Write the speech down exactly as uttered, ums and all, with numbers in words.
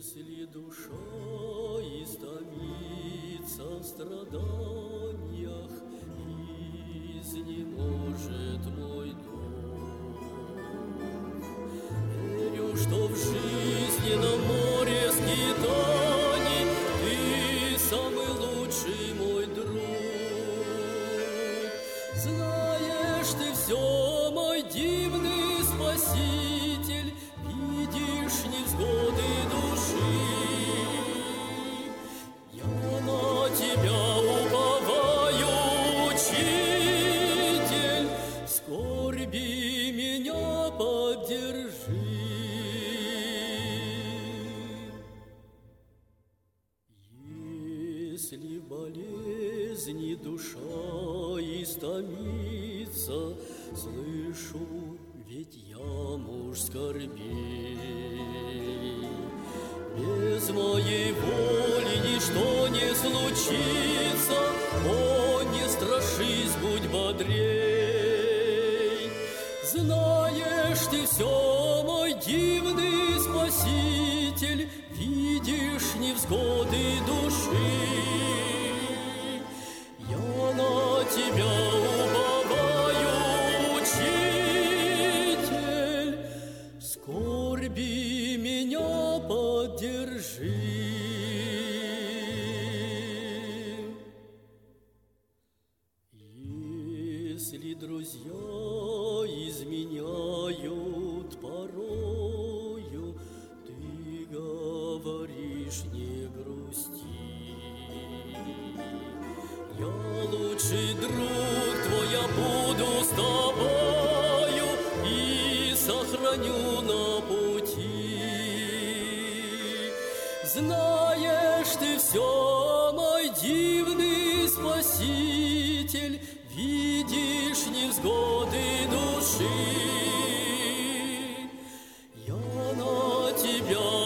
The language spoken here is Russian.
Если душа истомится в страданиях, изнеможет мой дух, верю, что в жизненном море скитаний ты самый лучший мой друг. Знаешь ты все, мой дивный Спаситель, видишь невзгоды души. Я на тебя уповаю, Учитель, скорби меня поддержи. Если в болезни душа истомится, слышу, ведь я муж скорбей. Без моей воли ничто не случится, о, не страшись, будь бодрей. Знаешь ты все, мой дивный Спаситель, видишь невзгоды души. Я на тебя уповаю, Учитель, скорби меня поддержи. Если друзья изменяют порою, ты говоришь, не грусти. Я лучший друг твой, я буду с тобою и сохраню на пути. Знаешь ты все, мой дивный Спаситель, видишь невзгоды души. Я на тебя